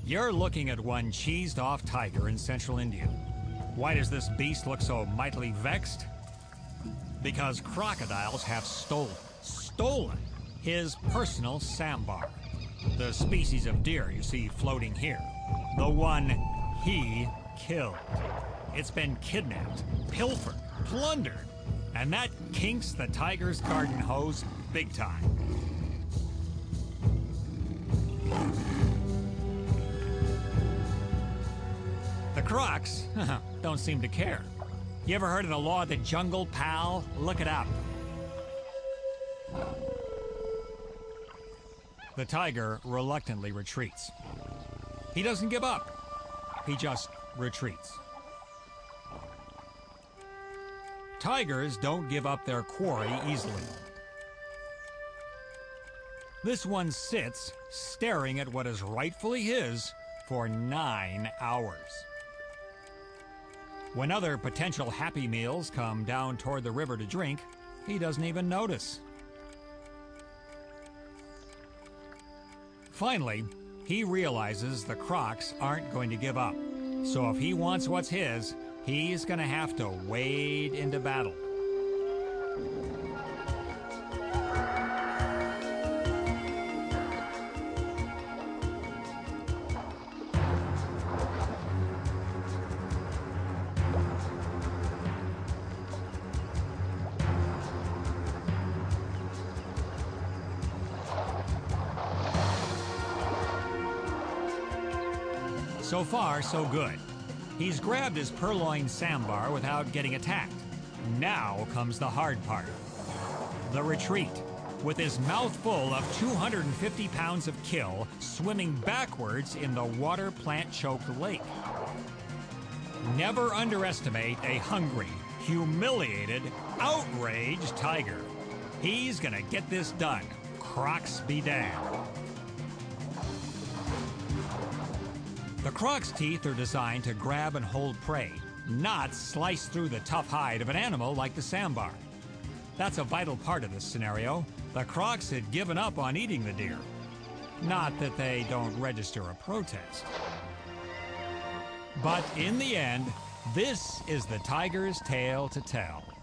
You're looking at one cheesed-off tiger in central India. Why does this beast look so mightily vexed? Because crocodiles have stolen his personal sambar, the species of deer you see floating here, the one he killed. It's been kidnapped, pilfered, plundered, and that kinks the tiger's garden hose big time. The crocs don't seem to care. You ever heard of the law of the jungle, pal? Look it up. The tiger reluctantly retreats. He doesn't give up. He just retreats. Tigers don't give up their quarry easily. This one sits staring at what is rightfully his for 9 hours. When other potential Happy Meals come down toward the river to drink, he doesn't even notice. Finally, he realizes the crocs aren't going to give up. So if he wants what's his, he's going to have to wade into battle. So far, so good. He's grabbed his purloined sambar without getting attacked. Now comes the hard part. The retreat, with his mouth full of 250 pounds of kill swimming backwards in the water plant-choked lake. Never underestimate a hungry, humiliated, outraged tiger. He's gonna get this done. Crocs be damned. The croc's teeth are designed to grab and hold prey, not slice through the tough hide of an animal like the sambar. That's a vital part of this scenario. The crocs had given up on eating the deer. Not that they don't register a protest. But in the end, this is the tiger's tale to tell.